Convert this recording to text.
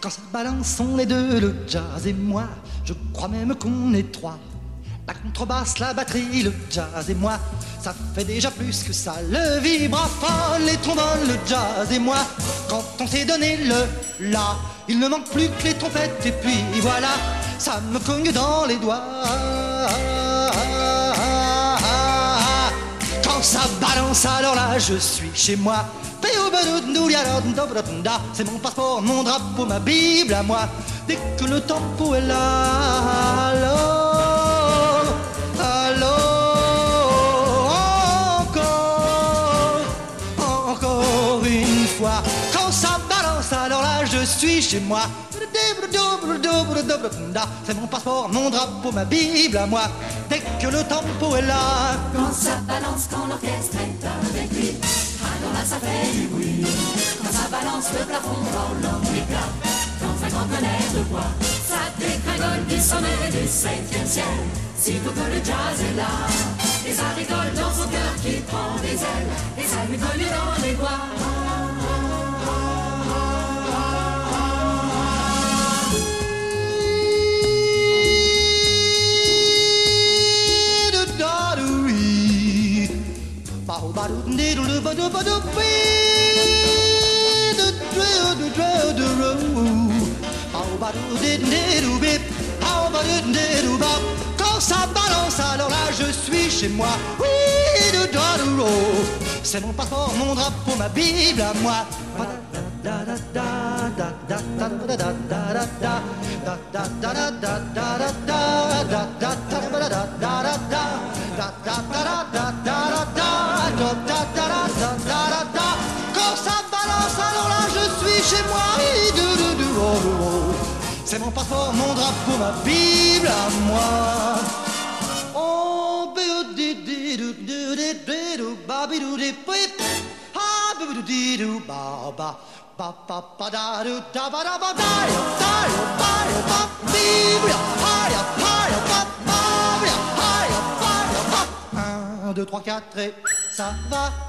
Quand ça balance, on est deux, le jazz et moi. Je crois même qu'on est trois. La contrebasse, la batterie, le jazz et moi. Ça fait déjà plus que ça. Le vibraphone, les trombones, le jazz et moi. Quand on s'est donné le la, il ne manque plus que les trompettes. Et puis voilà, ça me cogne dans les doigts. Quand ça balance, alors là, je suis chez moi. C'est mon passeport, mon drapeau, ma Bible à moi. Dès que le tempo est là, alors, encore une fois. Quand ça balance, alors là, je suis chez moi. C'est mon passeport, mon drapeau, ma Bible à moi. Dès que le tempo est là. Quand ça balance, quand l'orchestre est avec lui, alors là ça fait du bruit. Quand ça balance, le plafond vole en éclat dans un grand tonnerre de bois. Ça dégringole du sommet du 7e ciel, sitôt que le jazz est là. Et ça rigole dans son cœur qui prend des ailes, et ça lui colle dans les doigts. Quand ça balance, alors là je suis chez moi. C'est mon passeport, mon drapeau, ma Bible à moi. Quand ça balance, alors là je suis chez moi. C'est mon passeport, mon drapeau, ma Bible à moi. Oh, un, deux, trois, quatre et ça va.